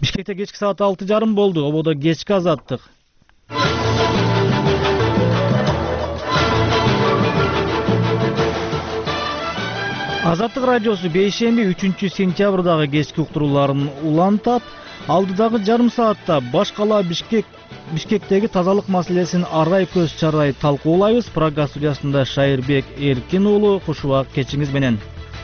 Бишкекте кечки саат 6:30 болду. Ободо кечки азаттык. Азаттык радиосу бейшемби 3-сентябрдагы кечки уктурууларын улантат. Алдыдагы жарым саатта баш кала Бишкектеги тазалык маселесин арай көз чарай талкуулайбыз. Программа студиясында Шайырбек Эркин уулу, куш убак кечиңиз менен.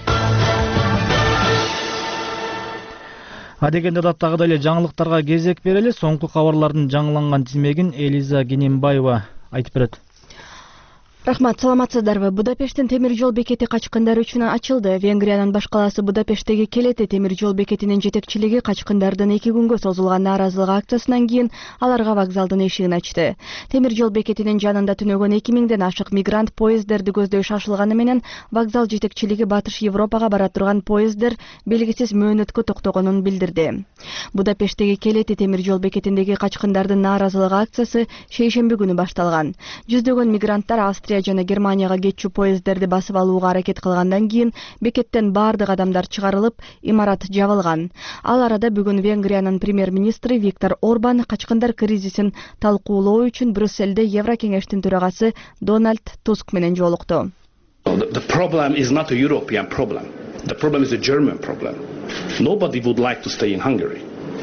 Адегенде даттагы эле жаңылыктарга кезек берели. Соңку кабарлардын жаңыланган тизмегин Элиза Генембаева айтып берет. Рахмат, саламатсыздарбы? Будапешттин темир жол бекети качкындар үчүн ачылды. Венгриянын баш калаасы Будапешттеги Келете темир жол бекетинин жетекчилиги качкындардын 2 күнгө созулган нааразылык акциясынан кийин аларга вокзалдын эшигин ачты. Темир жол бекетинин жанында түнөгөн 2000ден ашык мигрант поездерди көздөй шашылганы менен вокзал жетекчилиги Батыш Европага бара турган поезддер белгисиз мөөнөткө токтогонун билдирди. Будапешттеги Келете темир жол бекетиндеги качкындардын нааразылык акциясы шейшемби күнү башталган. Жүздөгөн мигранттар Австрия жана Германияга кетчү поезддерди басып алууга аракет кылгандан кийин бекеттен баардык адамдар чыгарылып, имарат жабылган. Ал арада бүгүн Венгриянын премьер-министри Виктор Орбан качкындар кризисин талкуулоо үчүн Брюссельде Еврокеңештин төрагасы Дональд Туск менен жолукту. The problem is not a European problem. The problem is a German problem. Nobody would like to stay in Hungary.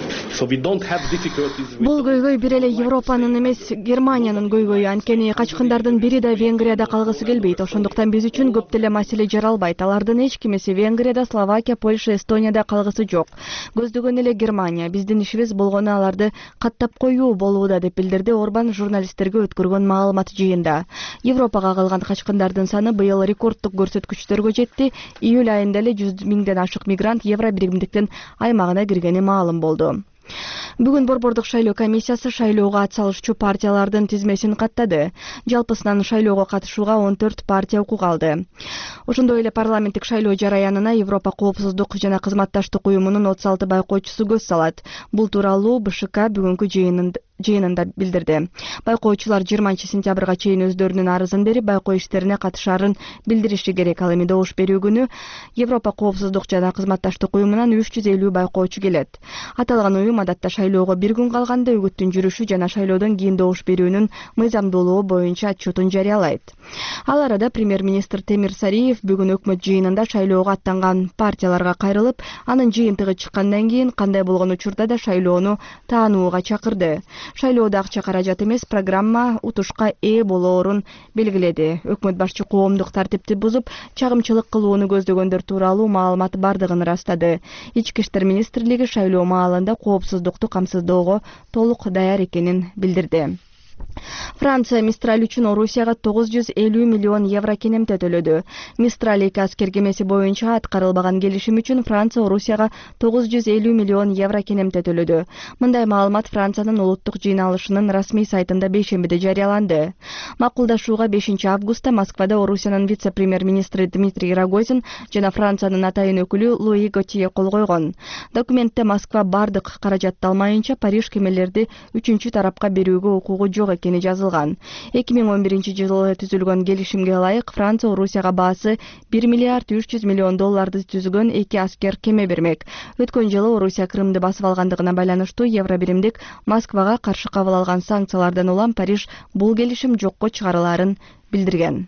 Бул көйгөй бир эле Европанын эмес, Германиянын көйгөйү. Анткени качкындардын бири да Венгрияда калгысы келбейт. Ошондуктан биз үчүн көп деле маселе жаралбайт. Алардын эч кимиси Венгрияда, Словакия, Польша, Эстонияда калгысы жок. Көздөгөн эле Германия. Биздин ишибиз болгону аларды каттап коюу болууда, деп билдирди Орбан журналисттерге өткөргөн маалымат жыйында. Европага калган качкындардын саны быйыл рекорддук көрсөткүчтөргө жетти. Июль айында эле 100 миңден ашык мигрант Евро биримдиктин аймагына киргени маалым болду. Бүгүн Борбордук шайлоо комиссиясы шайлоого ат салышчу партиялардын тизмесин каттады. Жалпысынан шайлоого катышууга 14 партия укук алды. Ошондой эле парламенттик шайлоо жараянына Европа коопсуздук жана кызматташтык уюмунун 36 байкоочусу көз салат. Бул тууралуу БШК бүгүнкү жыйынында билдирди. Байкоочулар 20 сентябрга чейин өздөрүнүн арызын берип, байкоо иштерине катышаарын билдириши керек. Ал эми добуш берүү күнү Европа коопсуздук жана кызматташтык уюмунан 350 байкоочу келет. Аталган уюм адатта шайлоого 1 күн калганда үгүттүн жүрүшү жана шайлоодон кийин добуш берүүнүн мыйзамдуулугу боюнча отчетун жарыялайт. Ал арада премьер-министр Темир Сариев бүгүн өкмөт жыйынында шайлоого аттанган партияларга кайрылып, анын жыйынтыгы чыккандан кийин кандай болгон учурда да шайлоону таанууга чакырды. Шайлоодо акча каражат эмес, программа утушка ээ болоорун белгиледи. Өкмөт башчы коомдук тартипти бузуп, чагымчылык кылууну көздөгөндөр тууралуу маалымат бардыгын ырастады. Ички иштер министрлиги шайлоо маалында коопсуздукту камсыздоого толук даяр экенин билдирди. Франция Мистраль үчүн Орусияга 950 миллион евро кенемте төлөдү. Мистраль 2 аскер кемеси боюнча аткарылбаган келишим үчүн Франция Орусияга 950 миллион евро кенемте төлөдү. Мындай маалымат Франциянын улуттук жыйналышынын расмий сайтында бейшембиде жарыяланды. Макулдашууга 5 августта Москвада Орусиянын вице-премьер-министри Дмитрий Рогозин жана Франциянын атайын өкүлү Луи Готье кол койгон. Документте Москва бардык каражатты алмайынча Париж кемелерди 3-чү тарапка берүүгө укугу жок экени жазылган. 2011-жылы түзүлгөн келишимге ылайык Франция Орусияга баасы 1 миллиард 300 миллион долларды түзгөн 2 аскер кеме бермек. Өткөн жылы Орусия Крымды басып алгандыгына байланыштуу евро биримдик Москвага каршы кабыл алган санкциялардан улам Париж бул келишим жокко чыгарылаарын билдирген.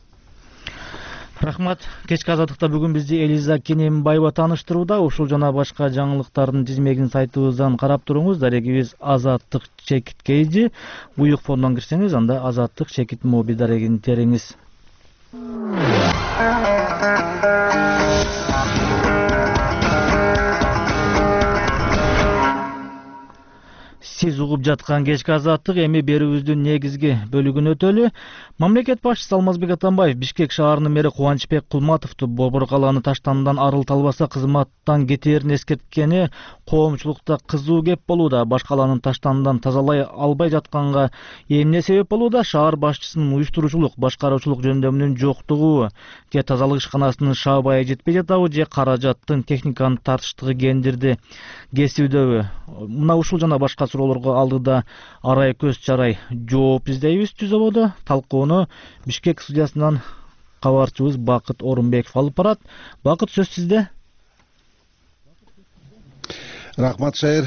Рахмат. Кечки азаттыкта бүгүн бизди Элиза Генембаева тааныштырууда. Ушул жана башка жаңылыктардын тизмегин сайтыбыздан карап туруңуз. Дарегибиз Азаттык чекит кейжи. Буюк фондон кирсеңиз, анда Азаттык чекит моби дарегин териңиз. Сиз угуп жаткан кечки азаттык эми берүүбүздүн негизги бөлүгүн өтөлү. Мамлекет башчысы Алмазбек Атамбаев Бишкек шаарынын мэри Кубанычбек Кулматовду борбор калааны таштандан арылталбаса кызматтан кетээрин эскерткени коомчулукта кызуу кеп болууда. Баш калаанын таштандан тазалай албай жатканга эмне себеп болууда? Шаар башчысынын уюштуруучулук, башкаруучулук жөндөмүнүн жоктугу, же тазалык ишканасынын шаабайы жетпей жатабы, же каражаттын техниканын тартыштыгы кендирди кесүүдөбү? Мына ушул жана башка суроолорго алдыда арай көз чарай жооп издейбиз. Түз ободо талкууну Бишкек студиясынан кабарчыбыз Бакыт Орунбеков алып барат. Бакыт, сөз сизде. Рахмат, Шайыр.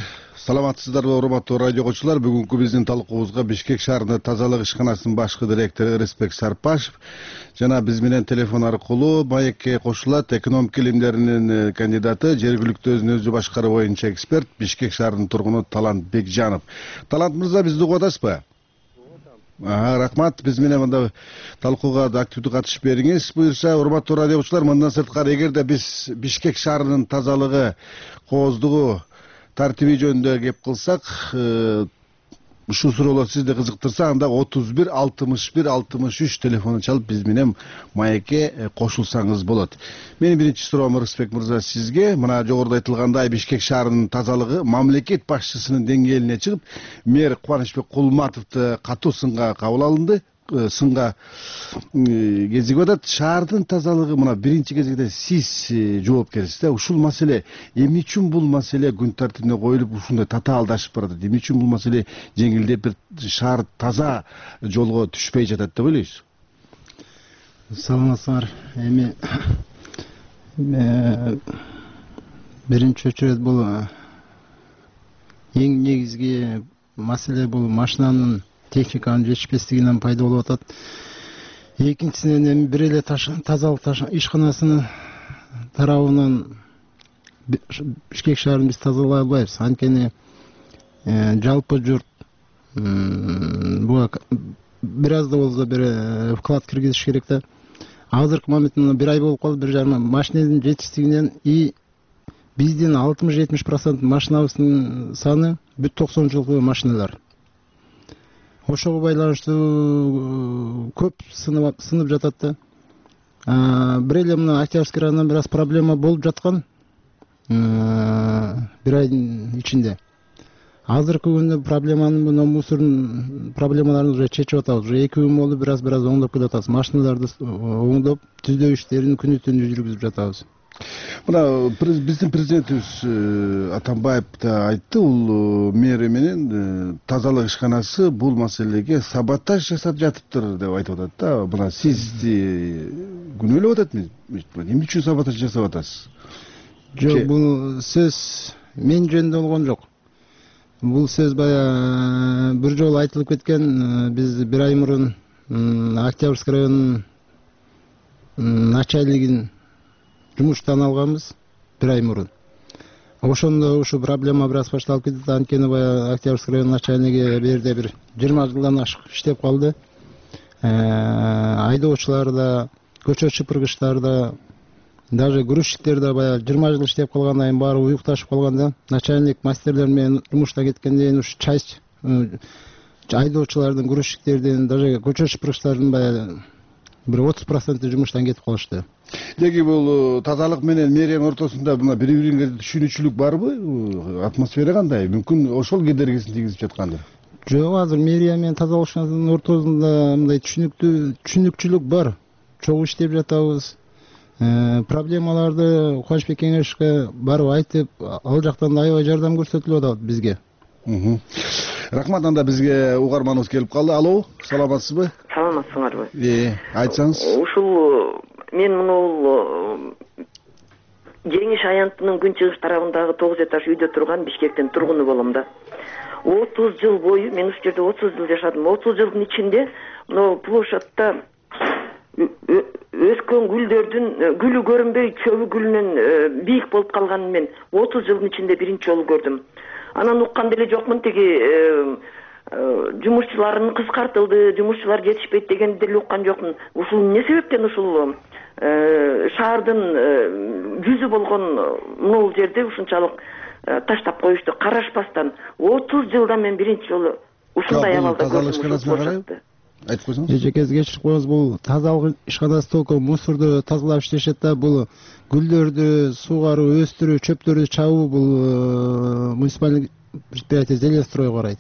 Саламатсыздарбы урматтуу радио окуучулар. Бүгүнкү биздин талкуубузга Бишкек шаарында тазалык ишканасынын башкы директору Ырысбек Сарпашев жана биз менен телефон аркылуу маекке кошулат экономика илимдеринин кандидаты, жергиликтүү өзүн өзү башкаруу боюнча эксперт, Бишкек шаарынын тургуну Талант Бекжанов. Талант мырза, бизди угуп атасызбы? Рахмат, биз менен мында талкууга активдүү катышып бериңиз. Буюрса, урматтуу радио окуучулар, мындан сырткары эгерде биз Бишкек шаарынын тазалыгы, кооздугу, тартиби жөнүндө кеп кылсак, ушул суроолор сизди кызыктырса, анда 31 61 63 телефонун чалып биз менен маекке кошулсаңыз болот. Менин биринчи суроом, Ырысбек мырза, сизге. Мына жогоруда айтылгандай, Бишкек шаарынын тазалыгы мамлекет башчысынын деңгээлине чыгып, мэр Кубанычбек Кулматовду катуу сынга кабыл алынды. Сынга кезип атат. Шаардын тазалыгы мына биринчи кезекте сиз жоопкерсиз да. Ушул маселе эмне үчүн бул маселе күн тартибине коюлуп ушундай татаалдашып баратат? Эмне үчүн бул маселе жеңилдеп бир шаар таза жолго түшпөй жатат деп ойлойсуз? Саламатсыздар. Эми биринчи очередь бул эң негизги маселе бул машинанын техниканын жетишпестигинен пайда болуп атат. Экинчисинен эми бир эле тазалык ишканасынын тарабынан Бишкек шаарын биз тазалай албайбыз. Анткени жалпы журт буга бир аз да болсо бир вклад киргизиш керек да. Азыркы моментте бир ай болуп калды, 1,5 машинанын жетишсиздигинен и биздин 60-70% машинабыздын саны бүт 90 жылкы машиналар. Ошого байланыштуу көп сынып жатат да. Бир эле мына Октябрьский районунан бир аз проблема болуп жаткан бир айдын ичинде. Азыркы күндө проблеманы, мына мусордун проблемаларын уже чечип атабыз. Уже 2 күн болду, бир аз оңдоп келатабыз. Машиналарды оңдоп, түзөө иштерин күнү-түнү жүргүзүп жатабыз. Мына биздин президентибиз Атамбаев да айтты, бул мэр менен тазалык ишканасы бул маселеге саботаж жасап жатыптыр деп айтып атат да. Мына сизди күнөөлөп атат эмне үчүн саботаж жасап атасыз? Жок, бул сөз мен жөнүндө болгон жок. Бул сөз бая бир жолу айтылып кеткен. Биз бир ай мурун Октябрьский районунун начальнигин жумуштан алганбыз, бир ай мурун. Ошондо ушу проблема бир аз башталып кетти. Анткени бая Октябрьский район начальниги берде бир 20 жылдан ашык иштеп калды. Айдоочулар да, көчө чыпыргычтар да, даже грузчиктер да бая 20 жыл иштеп калгандан кийин баары уюкташып калганда, начальник мастерлер менен жумуштан кеткенден кийин ушу часть айдоочулардын, грузчиктердин, даже көчө чыпыргычтардын бая бир 30% жумуштан кетип калышты. Деги бул тазалык менен мэриянын ортосунда мына бири-бириңерге түшүнүүчүлүк барбы? Атмосфера кандай? Мүмкүн ошол кедергисин тийгизип жаткандыр. Жок, азыр мэрия менен тазалык ишканасынын ортосунда мындай түшүнүкчүлүк бар. Чогуу иштеп жатабыз. Проблемаларды Кубанычбек кеңешке барып айтып, ал жактан да аябай жардам көрсөтүлүп атат бизге. Рахмат, анда бизге угарманыбыз келип калды. Алло, саламатсызбы? Саламатсыңарбы? Айтсаңыз. Ушул мен муну Жеңиш аянтынын күнчыгыш тарабындагы 9 этаж үйдө турган Бишкектин тургуну болом да. 30 жыл бою мен ушул жерде 30 жыл жашадым. 30 жылдын ичинде мына площадьта өскөн гүлдөрдүн гүлү көрүнбөй чөбү гүлүнөн бийик болуп калганын мен 30 жылдын ичинде биринчи жолу көрдүм. Анан уккан деле жокмун, тиги жумушчуларын кыскартылды, жумушчулар жетишпейт дегенди деле уккан жокмун. Ушул эмне себептен ушул шаардын жүзү болгон могул жерде ушунчалык таштап коюшту карашпастан 30 жылдан мен биринчи жолу ушундай абалда көрдүм. Айтып койсоңуз. Эжекез кечирип коюңуз, бул тазалык ишканасы только мусорду тазалап иштешет да, бул гүлдөрдү сугаруу, өстүрүү, чөптөрдү чабуу бул муниципалдык предприятие Зеленстрой карайт.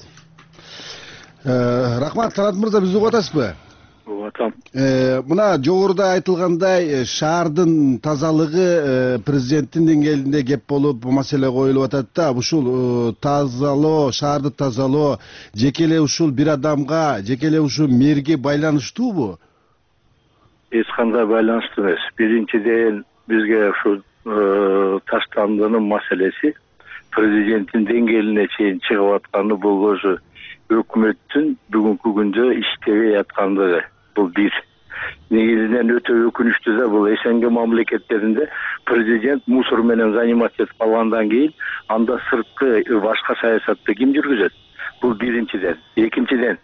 Рахмат, Талант мырза, бизди угуп атасызбы? Угатам. Мына жогоруда айтылгандай, шаардын тазалыгы президенттин деңгээлинде кеп болуп, бул маселе коюлуп атат да. Ушул тазалоо, шаарды тазалоо жеке эле ушул бир адамга, жеке эле ушул мэрге байланыштуубу? Эч кандай байланыштуу эмес. Биринчиден бизге ушул таштандынын маселеси президенттин деңгээлине чейин чыгып атканы бул ошо өкмөттүн бүгүнкү күндө иштебей аткандыгы. Бул бир. Негизинен өтө өкүнүчтүү да бул СНГ мамлекеттеринде президент мусор менен заниматься этип калгандан кийин анда сырткы башка саясатты ким жүргүзөт? Бул биринчиден. Экинчиден,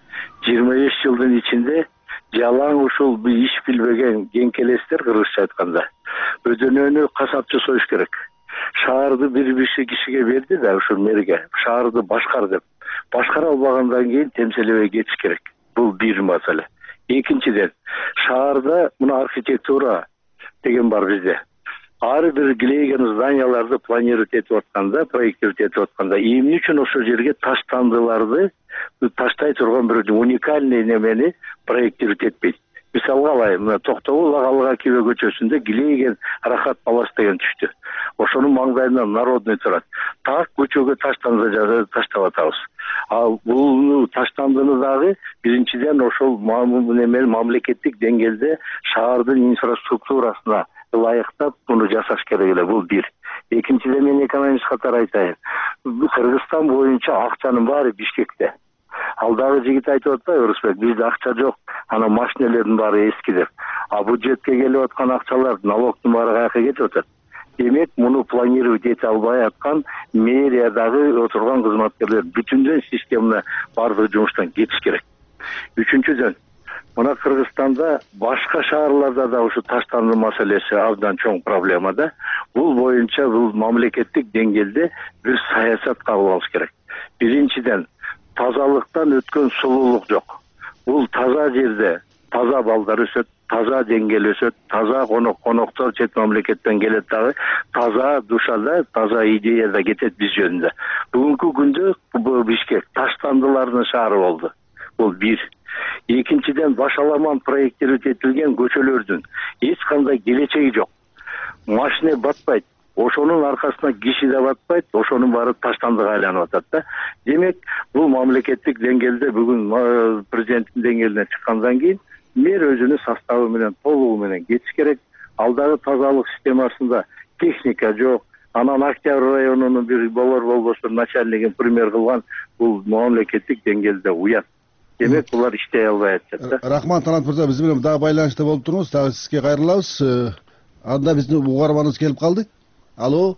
25 жылдын ичинде жалаң ушул иш билбеген кеңкелестер, кыргызча айтканда, өдөнөнү касапчы союш керек. Шаарды бир кишиге берди да, ушул мэрге, шаарды башкар деп. Башкара албагандан кийин темселебей кетиш керек. Бул бир маселе. Экинчиден, шаарда мына архитектура деген бар бизде. Ар бир килейген зданияларды планировать этип атканда, проектировать этип атканда, эмне үчүн ошол жерге таштандыларды таштай турган бир уникальный немени проектировать этпейт? Мисалга алайын, мына Токтогул Ага Кибе көчөсүндө килейген Рахат Палас деген түштү. Ошонун маңдайынан народный турат. Так көчөгө таштанды таштап атабыз. Ал бул таштандыны дагы биринчиден ошол мамлекеттик деңгээлде шаардын инфраструктурасына ылайыктап муну жасаш керек эле. Бул бир. Экинчиден мен экономист катары айтайын. Кыргызстан боюнча акчанын баары Бишкекте. Ал дагы жигит айтып атпайбы, Рысбек, бизде акча жок, анан машинелердин баары эски деп. А бюджетке келип аткан акчалар, налогдун баары каяка кетип атат? Демек, муну планировать эте албай аткан мэриядагы отурган кызматкерлер бүтүндөй системаны бардыгы жумуштан кетиш керек. Үчүнчүдөн, мына Кыргызстанда башка шаарларда да ушу таштанды маселеси абдан чоң проблема да. Бул боюнча бул мамлекеттик деңгээлде бир саясат кабыл алыш керек. Биринчиден, тазалыктан өткөн сулуулук жок. Бул таза жерде таза балдар өсөт, таза деңгээл өсөт, таза коноктор чет мамлекеттен келет дагы, таза душада, таза идеяда кетет биз жөнүндө. Бүгүнкү күндө Бишкек таштандылардын шаары болду. Бул бир. Экинчиден, башаламан проекттер этилген көчөлөрдүн эч кандай келечеги жок. Машина батпайт. Ошонун аркасына киши да батпайт, ошонун баары таштандыга айланып атат да. Демек, бул мамлекеттик деңгээлде бүгүн президенттин деңгээлине чыккандан кийин мэр өзүнүн составы менен, толугу менен кетиш керек. Алдагы тазалык системасында техника жок. Анан Октябрь районунун бир болбосо начальнигин пример кылган бул мамлекеттик деңгээлде уят. Демек, булар иштей албай атышат да. Рахмат, Талант мырза, биз менен дагы байланышта болуп туруңуз. Дагы сизге кайрылабыз. Анда биздин угарманыбыз келип калды. Алло.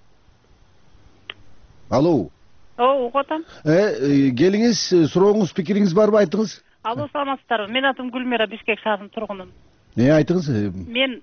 Алло. Угуп атам. Келиңиз, сурооңуз, пикириңиз барбы, айтыңыз? Алло, саламатсыздарбы? Мен атым Гүлмира, Бишкек шаарынын тургунумун. Айтыңыз? Мен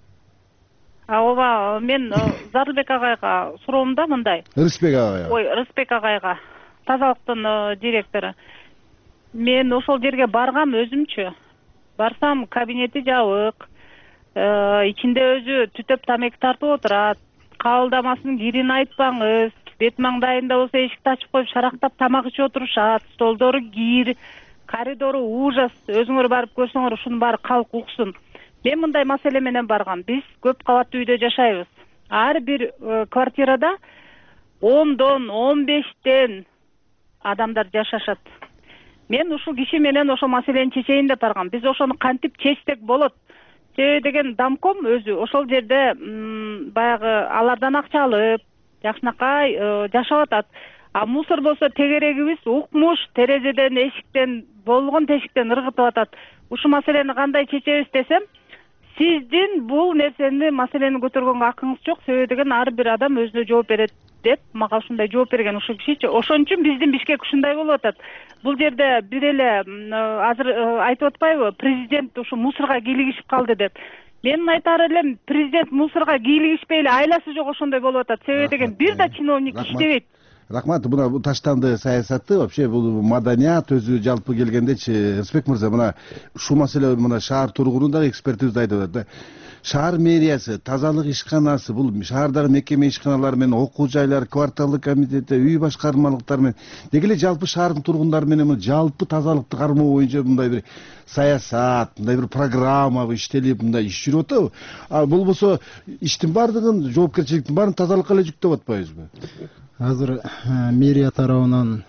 Зарылбек агайга суроом да мындай. Рысбек агайга. Ой, Рысбек агайга. Тазалыктын директору. Мен ошол жерге баргам өзүмчү. Барсам, кабинети жабык. Ичинде өзү түтөп тамеки тартып отурат. Кабылдамасынын кирин айтпаңыз. Бет маңдайында болсо эшикти ачып коюп шарактап тамак ичип отурушат. Столдору кир, коридору ужас. Өзүңөр барып көрсөңөр ушунун баары калк уксун. Мен мындай маселе менен баргам. Биз көп кабаттуу үйдө жашайбыз. Ар бир квартирада 10дон 15тен адамдар жашашат. Мен ушул киши менен ошол маселени чечейин деп баргам. Биз ошону кантип чечсек болот? Себеби деген домком өзү ошол жерде баягы алардан акча алып, жакшынакай жашап атат. А мусор болсо тегерегибиз укмуш, терезеден, эшиктен, болгон тешиктен ыргытып атат. Ушул маселени кандай чечебиз десем, сиздин бул маселени көтөргөнгө акыңыз жок. Себеби деген ар бир адам өзүнө жооп берет деп мага ушундай жооп берген ушул кишичи. Ошон үчүн биздин Бишкек ушундай болуп атат. Бул жерде бир эле азыр айтып атпайбы, президент ушу мусорго кийлигишип калды деп. Мен айтар элем, президент мусорго кийлигишпей эле айласы жок ошондой болуп атат. Себеби деген бир да чиновник иштебейт. Рахмат. Мына таштанды саясаты вообще бул маданият өзү жалпы келгендечи, Рысбек мырза, мына ушул маселе мына шаар тургуну дагы экспертибиз айтып атат да. Шаар мэриясы, тазалык ишканасы, бул шаардагы мекеме ишканалары менен окуу жайлар, кварталдык комитети, үй башкармалыктар менен деги эле жалпы шаардын тургундары менен жалпы тазалыкты кармоо боюнча мындай бир саясат, мындай бир программа иштелип, мындай иш жүрүп атабы? А болбосо иштин баардыгын, жоопкерчиликтин баарын тазалыкка эле жүктөп атпайбызбы? Азыр мэрия тарабынан,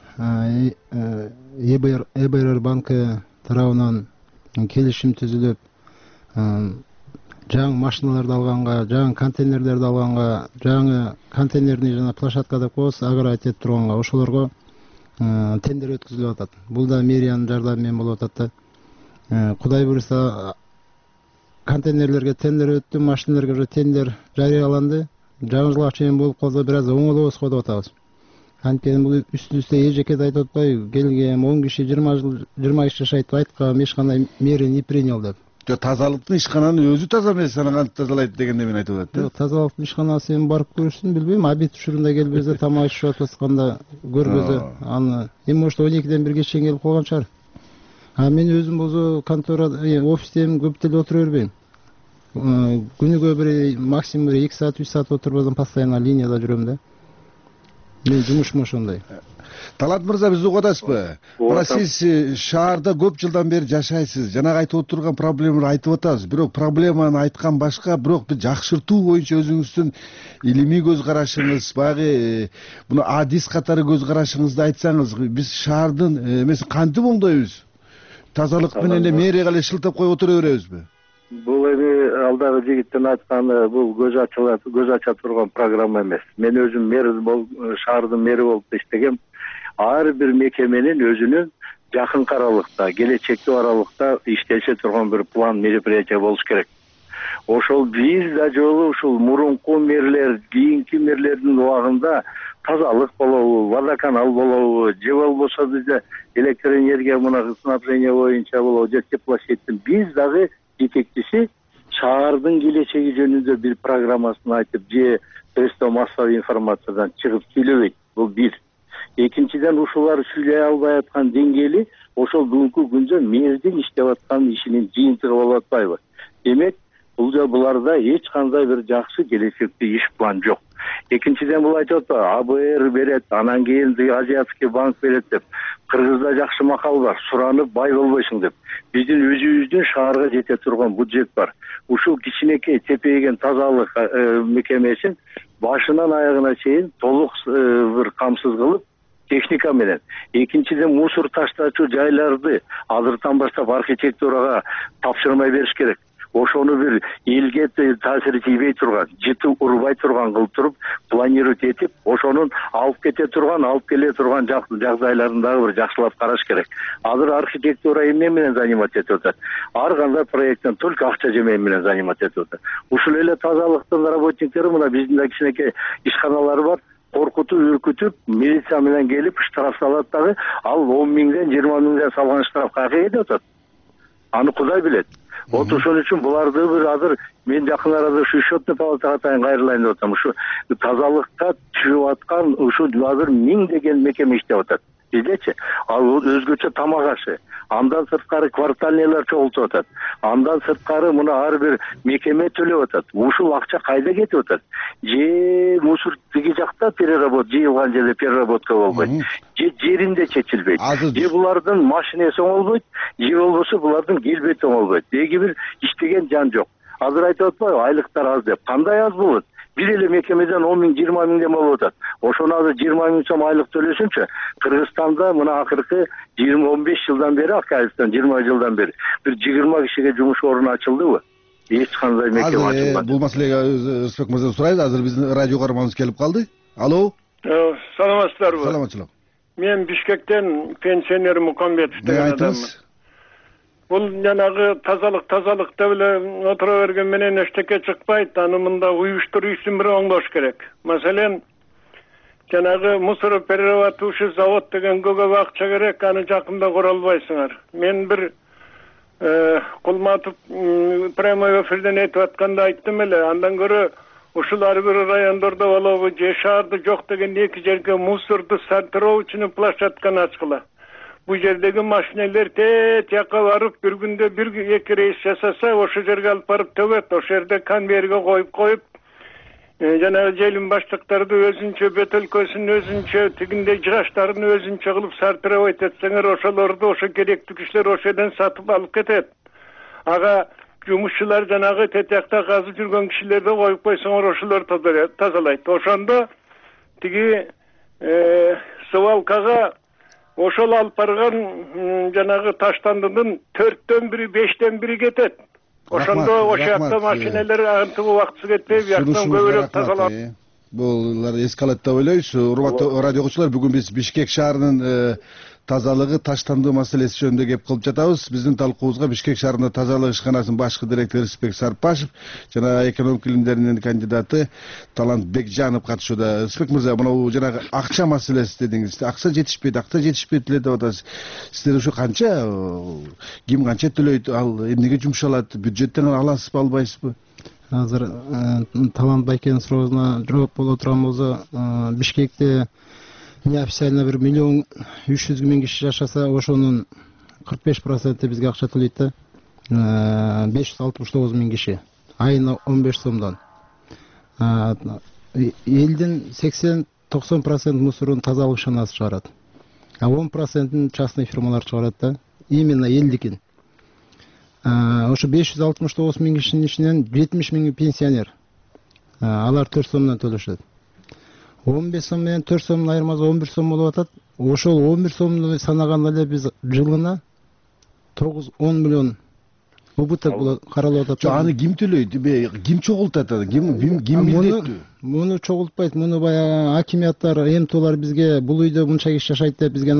ЭБР банкы тарабынан келишим түзүлүп, жаңы машиналарды алганга, жаңы контейнерлерди алганга, жаңы контейнерный жана площадка деп коебуз, агроать этип турганга ошолорго тендер өткөзүлүп атат. Бул да мэриянын жардамы менен болуп атат да. Кудай буюрса контейнерлерге тендер өттү, машиналарга уже тендер жарыяланды. Жаңы жылга чейин болуп калса бир аз оңолобузго деп атабыз. Анткени бул үстүбүздө эжекет айтып атпайбы, келген 10 киши 20 киши жашайт, айткам эч кандай мера не принял деп. Тазалыктын ишкананын өзү таза эмес, анан кантип тазалайт дегенде мен айтып атат. Жок, тазалыктын ишканасы эми барып көрүшсүн, билбейм, обед учурунда келбесе, тамак ишип атканда көрбөсө, аны эми может 12ден 1ге чейин келип калган чыгар. Мен өзүм болсо контора, офисте көп деле отура бербейм. Күнүгө бир максимум 2 саат 3 саат отурбасам постоянно линияда жүрөм да. Мен жумушум ошондой. Талант мырза, бизди угуп атасызбы? Мына сиз шаарда көп жылдан бери жашайсыз. Жанагы айтып отурган проблеманы айтып атасыз. Бирок проблеманы айткан башка, бирок бир жакшыртуу боюнча өзүңүздүн илимий көз карашыңыз, баягы муну адис катары көз карашыңызды айтсаңыз, биз шаардын эмесин кантип оңдойбуз? Тазалык менен эле мэрияга эле шылтап коюп отура беребизби? Бул эми алдагы жигиттин айтканы, бул көз ача турган программа эмес. Мен өзүм шаардын мэри болуп иштегем. Ар бир мекеменин өзүнүн жакынкы аралыкта, келечектүү аралыкта иштеше турган бир план, мероприятие болуш керек. Ошол биз да жолу ушул мурунку мэрлер, кийинки мэрлердин убагында тазалык болобу, водоканал болобу, же болбосо бизде электроэнергия мына снабжение боюнча болобу, же теплосетьтин биз дагы жетекчиси шаардын келечеги жөнүндө бир программасын айтып, же средство массовой информациядан чыгып сүйлөбөйт. Бул бир. Экинчиден, ушулар сүйлөй албай аткан деңгээли ошол бүгүнкү күндө мэрдин иштеп аткан ишинин жыйынтыгы болуп атпайбы? Демек, буларда эч кандай бир жакшы келечектүү иш план жок. Экинчиден, бул айтып атпайбы, АБР берет, анан кийин Азиатский банк берет деп. Кыргызда жакшы макал бар, суранып бай болбойсуң деп. Биздин өзүбүздүн шаарга жете турган бюджет бар. Ушул кичинекей тепейген тазалык мекемесин башынан аягына чейин толук бир камсыз кылып, техника менен. Экинчиден, мусор таштачу жайларды азыртан баштап архитектурага тапшырмай бериш керек. Ошону бир элге таасир тийбей турган, жыты урбай турган кылып туруп, планировать этип, ошонун алып кете турган, алып келе турган жагдайларын дагы бир жакшылап караш керек. Азыр архитектура эмне менен занимать этип атат? Ар кандай проекттен только акча жемей менен занимать этип атат. Ушул эле тазалыктын работниктери мына биздин да кичинекей ишканалары бар. Коркутуп, үркүтүп, милиция менен келип штраф салат дагы, ал 10 миңден 20 миңден салган штраф каяка кетип атат? Аны Кудай билет. Вот ошон үчүн буларды бир азыр мен жакын арада ушу счетный палатага атайын кайрылайын деп атам. Ушу тазалыкка түшүп аткан ушу азыр 1000 деген мекеме иштеп атат. Биздечи, ал өзгөчө тамак ашы. Андан сырткары квартальныйлар чогултуп атат. Андан сырткары муну ар бир мекеме төлөп атат. Ушул акча кайда кетип атат? Же мусор тиги жакта жыйылган жерде переработка болбойт. Же жеринде чечилбейт. Же булардын машинеси оңолбойт, же болбосо булардын келбети оңолбойт. Эги бир иштеген жан жок. Азыр айтып атпайбы, айлыктар аз деп. Кандай аз болот? Бир эле мекемеден 10 миң, 20 миңден болуп атат. Ошону азыр 20 миң сом айлык төлөсүнчү, Кыргызстанда мына акыркы 20-15 жылдан бери, акыркы 20 жылдан бери бир 20 кишиге жумуш орун ачылдыбы? Эч кандай мекеме ачылбады. Бул маселеге Рысбек мырзадан сурайбыз. Азыр биздин радио каарманыбыз келип калды. Алло. Саламатсыздарбы? Саламатчылык. Мен Бишкектен пенсионер Мукамбетов деген адаммын. Бул жанагы тазалык деп эле отура берген менен эчтеке чыкпайт. Аны мында уюштуруу ишин бир оңдош керек. Маселен, жанагы мусор перерабатывающий завод деген көп акча керек, аны жакында кура албайсыңар. Мен бир Кулматов прямой эфирден айтып атканда айттым эле, андан көрө ушул ар бир райондордо болобу, же шаарда жок деген эки жерге мусорду сортировочный площадканы ачкыла. Бу жердеги машинелер тияка барып, бир күндө 1-2 рейс жасаса, ошол жерге алып барып төгөт. Ошол жерде конвейерге коюп, жанагы желим баштыктарды өзүнчө, бөтөлкөсүн өзүнчө, тигиндей жыгаштарын өзүнчө кылып сортировать этсеңер, ошолорду ошо керектүү кишилер ошол жерден сатып алып кетет. Ага жумушчулар жанагы тетиякта казып жүргөн кишилерди коюп койсоңор, ошолор тазалайт. Ошондо тиги свалкага ошол алып барган жанагы таштандынын 4-төн 1, 5-тен 1 кетет. ошондо ошоякта машинелер антып убактысы кетпей бияктан көбүрөөк тазалап. Булар эскалат деп ойлойбуз. Урматтуу радио окуучулар, бүгүн биз Бишкек шаарынын тазалыгы, таштандуу маселеси жөнүндө кеп кылып жатабыз. Биздин талкуубузга Бишкек шаарында тазалык ишканасынын башкы директору Рысбек Сарпашев жана экономика илимдеринин кандидаты Талант Бекжанов катышууда. Рысбек мырза, мына жанагы акча маселеси дедиңиз. Акча жетишпейт эле деп атасыз. Сиздер ушу канча, ким канча төлөйт, ал эмнеге жумшалат, бюджеттен аласызбы, албайсызбы? Азыр Талант байкенин суроосуна жооп боло турган болсо, Бишкекте неофициально 1 миллион 300 миң киши жашаса, ошонун 45% бизге акча төлөйт да. 569 миң киши. Айына 15 сомдон. Элдин 80-90% мусорун тазалык ишканасы чыгарат. 10%-ын частный фирмалар чыгарат да. Именно элдикин. Ошо 569 миң кишинин ичинен 70 миңи пенсионер. Алар 4 сомдон төлөшөт. 15 сом менен 4 сомдун айырмасы 11 сом болуп атат. Ошол 11 сомду санаганда эле биз жылына 9-10 миллион убыток каралып атат. Аны ким төлөйт? Ким чогултат? Ким милдеттүү? Муну чогултпайт. Муну баягы акимияттар, МТОлар бизге бул үйдө мынча киши жашайт деп бизге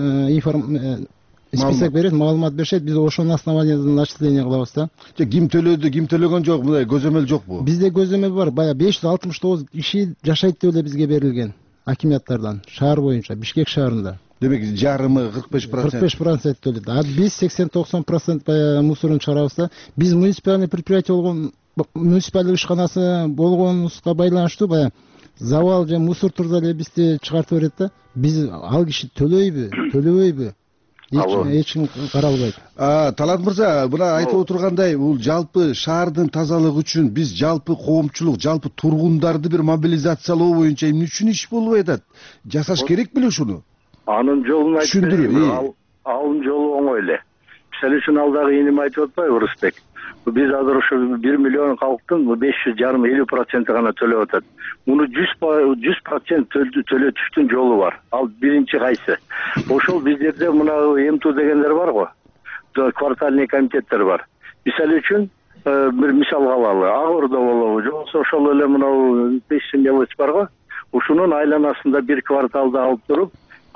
список берет, маалымат беришет, биз ошонун основаниясынан начисление кылабыз да. Ким төлөдү, ким төлөгөн жок, мындай көзөмөл жокпу? Бизде көзөмөл бар. Бая 569 киши жашайт деп эле бизге берилген акимияттардан, шаар боюнча, Бишкек шаарында. Демек жарымы 45%. 45% төлөйт. А биз 80-90% бая мусорун чыгарабыз да. Биз муниципальный предприятие болгон, муниципалдык ишканасы болгонубузга байланыштуу бая завал же мусор турда эле бизди чыгартып берет да. Биз ал киши төлөбөйбү? Эч ким каралбайт. Талант мырза, мына айтып отургандай, бул жалпы шаардын тазалыгы үчүн биз жалпы коомчулук, жалпы тургундарды бир мобилизациялоо боюнча эмне үчүн иш болбой атат? Жасаш керек беле ушуну? Анын жолун айтып берейин. Анын жолу оңой эле. Мисалы үчүн алдагы энем айтып атпайбы, Рысбек? Биз азыр ошо 1 миллион калктын 550% гана төлөп атат. Муну 100% төлөтүштүн жолу бар. Ал биринчи кайсы? Ошол биздерде мына МТУ дегендер бар го. Квартальный комитеттер бар. Мисалы үчүн бир мисал алалы. Ак Ордо болобу, же болбосо ошол эле мына Пешченевец бар го. Ушунун айланасында бир кварталды алып туруп,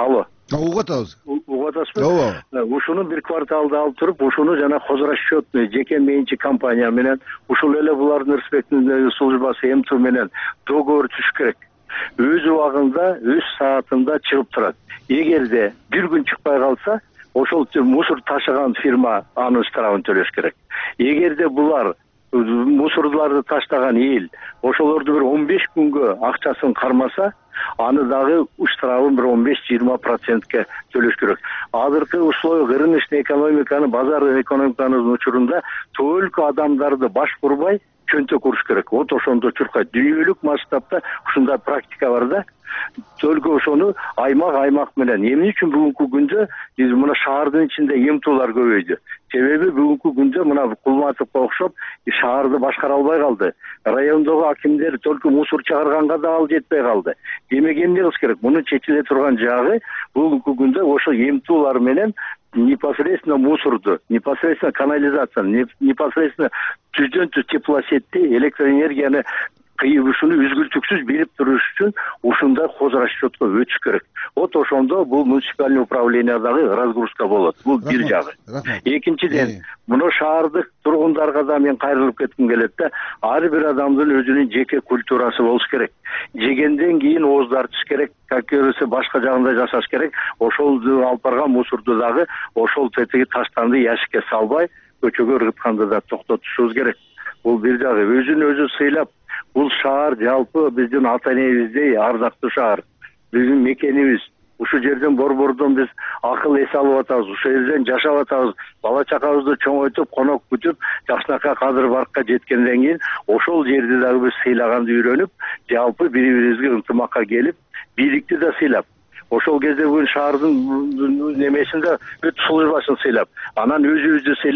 угуп атабыз. Угуп атасызбы? Ооба. Ушуну бир кварталды алып туруп, ушуну жана хозрасчетный жеке менчик компания менен, ушул эле булардын Рысбектин службасы МТУ менен договор түзүш керек. Өз убагында, өз саатында чыгып турат. Эгерде бир күн чыкпай калса, ошол мусор ташыган фирма анын штрафын төлөш керек. Эгерде булар мусорларды таштаган эл ошолорду бир 15 күнгө акчасын кармаса, аны дагы штрафын бир 15-20%ке төлөш керек. Азыркы условия рыночный экономиканы, базар экономиканын учурунда только адамдарды баш бурбай чөнтө куруш керек. Вот ошондо чуркайт. Дүйнөлүк масштабта ушундай практика бар да. Только ошону аймак менен. Эмне үчүн бүгүнкү күндө биз мына шаардын ичинде МТУлар көбөйдү? Себеби бүгүнкү күндө мына Кулматовго окшоп шаарды башкара албай калды. Райондогу акимдер только мусор чыгарганга да ал жетпей калды. Демек эмне кылыш керек? Мунун чечиле турган жагы бүгүнкү күндө ошо МТУлар менен непосредственно мусорду, непосредственно канализацияны, непосредственно түздөн түз теплосетти, электроэнергияны ушуну үзгүлтүксүз берип туруш үчүн ушундай хозрасчетко өтүш керек. Вот ошондо бул муниципальный управлениядагы разгрузка болот. Бул бир жагы. Экинчиден, муну шаардык тургундарга да мен кайрылып кетким келет да, ар бир адамдын өзүнүн жеке культурасы болуш керек. Жегенден кийин ооздартыш керек, как көрөсө башка жагында жашаш керек. Ошол алып барган мусорду дагы ошол тетиги таштанды ящикке салбай, көчөгө ыргытканды да токтотушубуз керек. Бул бир жагы. Өзүн өзү сыйлап, бул шаар жалпы биздин ата энебиздей ардактуу шаар. Биздин мекенибиз. Ушу жерден борбордон биз акыл эс алып атабыз, ушул жерден жашап атабыз. Бала чакабызды чоңойтуп, конок күтүп, жакшынакай кадыр баркка жеткенден кийин ошол жерди дагы биз сыйлаганды үйрөнүп, жалпы бири-бирибизге ынтымакка келип, бийликти да сыйлап, ошол кезде бүгүн шаардын немесинде бүт службасын сыйлап, анан өзүбүздү сыйлап,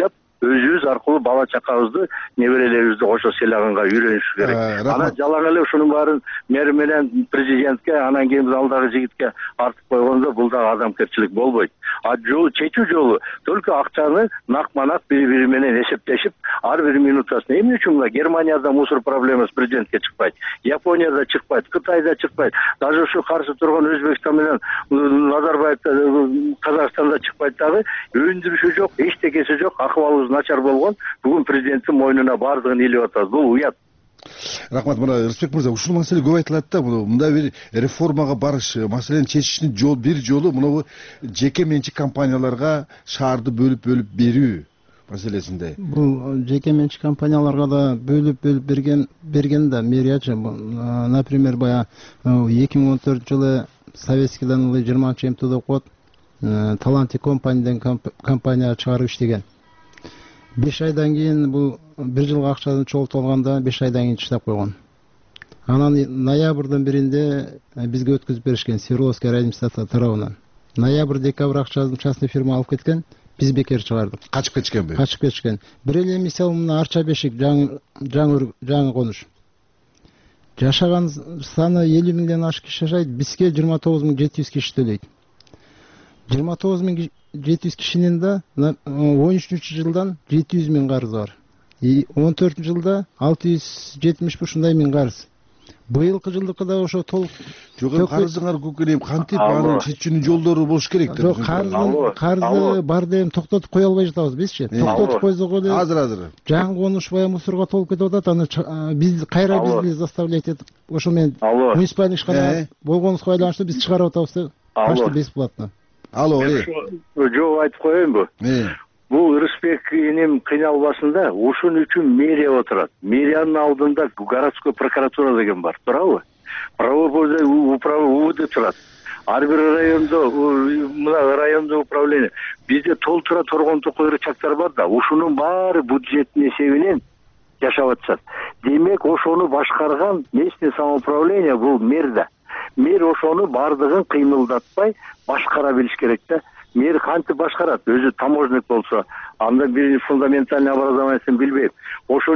өзүбүз аркылуу бала чакабызды, неберелерибизди кошо сыйлаганга үйрөнүш керек. Анан жалаң эле ушунун баарын мэр менен президентке, анан кийин алдагы жигитке артып койгондо бул дагы адамгерчилик болбойт. А жол чечүү жолу только акчаны накма-нак бири-бири менен эсептешип, ар бир минутасын. Эмне үчүн мына Германияда мусор проблемасы президентке чыкпайт, Японияда чыкпайт, Кытайда чыкпайт, даже ушу каршы турган Өзбекстан менен Назарбаев Казакстанда чыкпайт дагы, өндүрүшү жок, эчтекеси жок, акыбалыбыз начар болгон. Бүгүн президенттин мойнуна бардыгын илип атабыз. Бул уят. Рахмат. Мына Рысбек мырза, ушул маселе көп айтылат да, мында бир реформага барыш, маселени чечиштин бир жолу мына жеке менчик компанияларга шаарды бөлүп берүү маселесинде. Бул жеке менчик компанияларга да бөлүп берген да мэриячы. Например, бая 2014 жылы Советскийдан 20-МТУда окуп, Таланти компания деген компания чыгарып иштеген. 5 айдан кийин бул 1 жылга акчасын чогултуп алганда 5 айдан кийин таштап койгон. Анан ноябрдын 1-inde бизге өткүзүп беришкен Свердловский администрация тарабынан. Ноябрь-декабрь акчасын частный фирма алып кеткен, биз бекер чыгардык. Качып кетишкенби? Качып кетишкен. Бир эле мисал мына Арча бешик жаңы конуш. Жашаган саны 50 миңден ашык киши жашайт, бизге 29.700 киши төлөйт. 29.700 кишинин да 13-жылдан 700 миң карызы бар. 14-жылда 670 ушундай миң карыз. Быйылкы жылдыкы да ошо толук жок, карызыңар көкөнем кантип анын чечүүнүн жолдору болуш керек. Жок, карызы бар деп токтотуп кое албай жатабыз бизчи. Токтотуп койсок эле азыр жаңы конуш бая мусорго толуп кетип атат, аны биз кайра бизди заставлять этип, ошо менен муниципальный ишкана болгонубузга байланыштуу биз чыгарып атабыз да. Почти бесплатно. Жооп айтып коеюнбу? Бул Рысбек энем кыйналбасында ушун үчүн мэрия отурат. Мэриянын алдында городской прокуратура деген бар, туурабы? Правовой управа УВД турат. Ар бир райондо мына райондо управление. Бизде толтура торгонтук кыйрычактар бар да, ушунун баары бюджеттин эсебинен жашап атышат. Демек, ошону башкарган местный самоуправление бул мэрда. Мэр ошону бардыгын кыймылдатпай башкара билиш керек да. Мэр кантип башкарат? Өзү таможник болсо, анда бир фундаментальный образованиясын билбейт. Ошон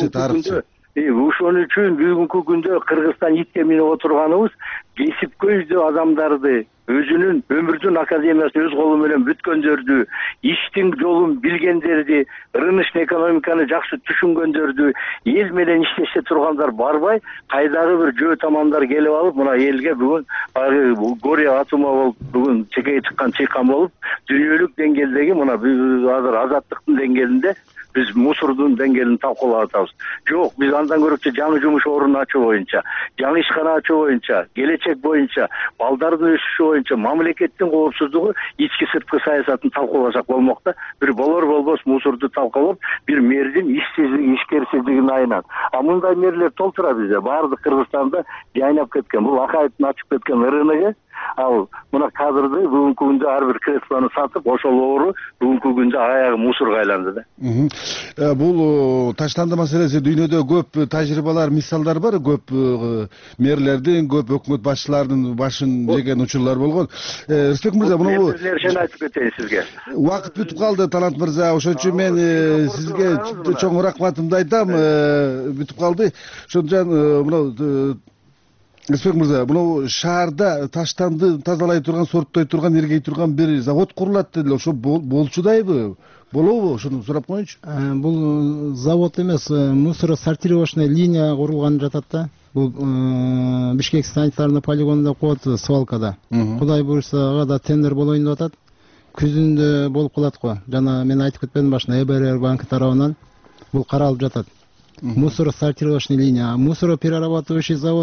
үчүн бүгүнкү күндө Кыргызстан итке минип отурганыбыз кесипкөйдүү адамдарды, өзүнүн өмүрдүн академиясын өз колу менен бүткөндөрдү, иштин жолун билгендерди, рыночный экономиканы жакшы түшүнгөндөрдү, эл менен иштеше тургандар барбай, кайдагы бир жөө тамандар келип алып, мына элге бүгүн горе атума болуп, бүгүн чекеги чыккан чыйкан болуп, дүйнөлүк деңгээлдеги мына азыр азаттыктын деңгээлинде биз мусордун деңгээлин талкуулап атабыз. Жок, биз андан көрөкчө жаңы жумуш орнун ачуу боюнча, жаңы ишкана ачуу боюнча, келечек боюнча, балдардын өсүшү боюнча, мамлекеттин коопсуздугу, ички сырткы саясатын талкууласак болмок да. Бир болбос мусорду талкуулап, бир мэрдин ишсиздиги, ишкерсиздигин айынан. А мындай мэрлер толтура бизде. Баардык Кыргызстанда жайнап кеткен. Бул Акаевдин ачып кеткен рыногу. Ал мына кадырды бүгүнкү күндө ар бир креслону сатып, ошол оору бүгүнкү күндө аягы мусорго айланды да. Бул таштанды маселеси дүйнөдө көп тажрыйбалар, мисалдар бар, көп мэрлердин, көп өкмөт башчыларынын башын жеген учурлар болгон. Рысбек мырза, мына нерсени айтып кетейин сизге. Убакыт бүтүп калды, Талант мырза. Ошон үчүн мен сизге чоң рахматымды айтам. Бүтүп калды. Ошондон мына Рысбек мырза, мына шаарда таштанды тазалай турган, сорттой турган, эргей турган бир завод курулат деле. Ошо болчудайбы? Болобу? Ошону сурап коеюнчу. Бул завод эмес, мусоросортировочный линия курулган жатат да. Бул Бишкек санитарный полигонунда коет, свалкада. Кудай буйрса ага да тендер болоюн деп атат. Күзүндө болуп калат го. Жана мен айтып кетпедим башында, ЭБРР банкы тарабынан бул каралып жатат. Мусоросортировочный линия, мусороперерабатывающий завод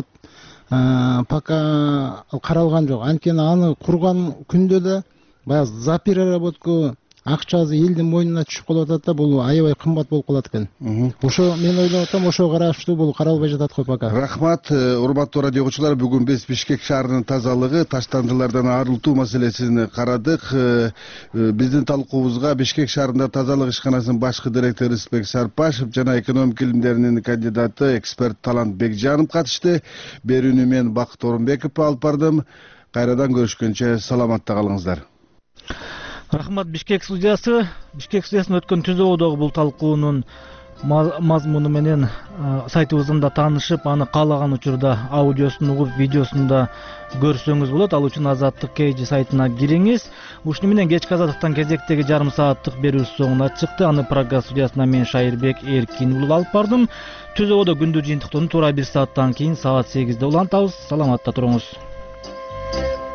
пока каралган жок. Анткени аны курган күндө да баягы за переработку акчасы элдин мойнуна түшүп калып атат да, бул аябай кымбат болуп калат экен. Ошо мен ойлоп атам, ошо караштуу бул каралбай жатат го пока. Рахмат, урматтуу радио угуучулар. Бүгүн биз Бишкек шаарынын тазалыгы, таштандылардан арылтуу маселесин карадык. Биздин талкуубузга Бишкек шаарында тазалык ишканасынын башкы директору Рысбек Сарпашев жана экономика илимдеринин кандидаты, эксперт Талант Бекжанов катышты. Берүүнү мен Бакыт Орунбеков алып бардым. Кайрадан көрүшкөнчө саламатта калыңыздар. Рахмат. Бишкек студиясында өткөн түз ободогу бул талкуунун мазмуну менен сайтыбызда таанышып, аны каалаган учурда аудиосун угуп, видеосун да көрсөңүз болот. Ал үчүн Азаттык KG сайтына кириңиз. Ушуну менен кечки Азаттыктан кезектеги жарым сааттык берүүбүз соңуна чыкты. Аны Прага студиясына мен Шайырбек Эркин уулу алып бардым. Түз ободо күндү жыйынтыктоону туура 1 сааттан кийин саат 8-де улантабыз. Саламатта туруңуз.